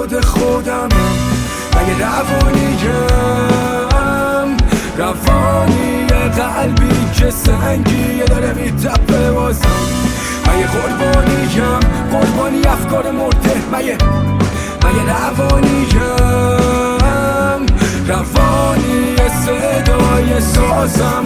خود خودمم. مگه روانی قلبی که سنگیه داره میتپه بازم. مگه قربانی افکار مرده. مگه روانی صدای سازم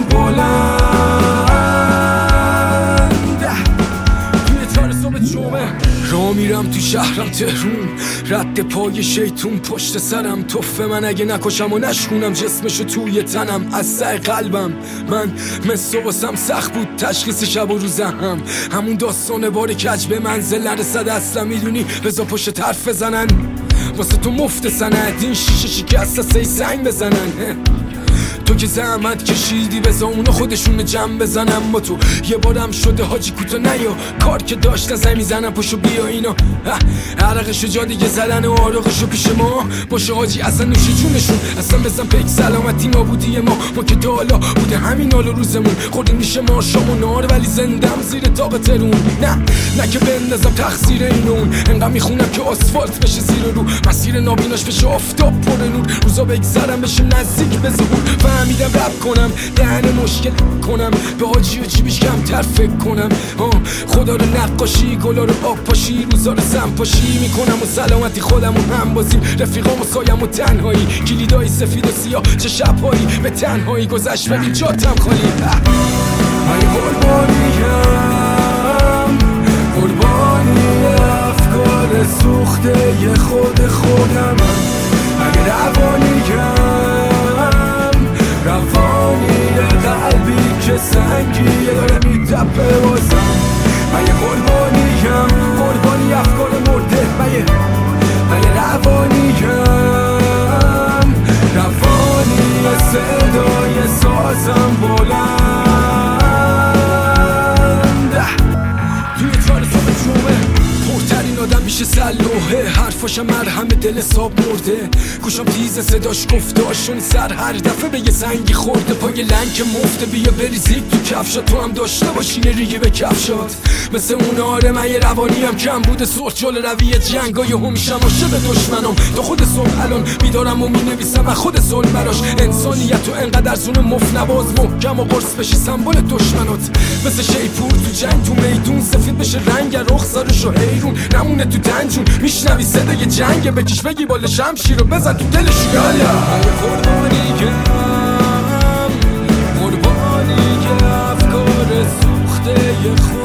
بلند. توی تار صبح جمعه را میرم تو شهرم تهرون، رد پای شیطون پشت سرم، توفه من اگه نکشم و نشکونم جسمشو توی تنم. از سر قلبم من مثل واسم سخت بود تشخیص شب و روزم، همون داستان بار کج به منزل نرسد اصلا. میدونی بذار پشت طرف بزنن واسه تو مفت سند، این شیشه شکسته سی سنگ بزنن. تو که زحمت کشیدی بذار اونو خودشون جمع بزنم. با تو یه بارم شده حاجی کوتا نیا، کار که داشت نزد میزنم پشو بیا اینا. عرقشو جا دیگه زدن و آرقشو پیش ما باشه حاجی اصلا نوشی جونشون. اصلا بزن پیک سلامتی نابودی ما که تا حالا بوده همین حال روزمون. خوردیم میشه ما شام و نار ولی زندم زیر تاق ترون. نه که بندازم تقصیر اینون، انقدر میخونم که آسفالت بشه زیر رو، مسیر نابیناش بشه آفتاب پر نور، روزا بگذرم بشه نزدیک به ظهور. فهمیدم رپ کنم دهن مشکل کنم، به حاجی و جیبش کمتر فکر کنم. خدا رو نقاشی گلا رو آب پاشی، روزا رو سمپاشی میکنم و سلامتی خودم و هم بازیم، رفیقام و سایم و تنهایی، کلیدای سفید و سیاه چه شبهایی به تنهایی گذشت ولی جاتم خالی. ای قربانی افکار سوخته ی خود خودم. اگه روانی قلبی که سنگیه داره میتپه بازم. مگه قربانی افکار مرده. مگه روانی صدای سازم بلند. توی تار صبح جمعه پرترین آدم میشه سلوحه، حرفاشم مرهم دل حساب مرده، گوشم تیز صداش گفتاشون سر هر دفعه به یه سنگی خورده. پای لنگ مفته بیا بریزید تو کفشات، تو هم داشته باشی یه ریگی به کفشات مثل اون. آره من یه روانیم کم بوده سرخ جل روی جنگای هم میشم عاشق دشمنم. تا خود صبح الان بیدارم و مینویسم از خود صلح براش. انسانیت و انقدر زون مف نواز محکم و قرص بشی سمبل دشمنات، مثل شیپور تو جنگ تو میدون سفید بشه رنگ رخسارشو حیرون نمونه تو دنجون. میشنوی صدای جنگ بکش بگی بال شمشیر رو بزن تو دلش. یالا قربانی که افکار سوخته ی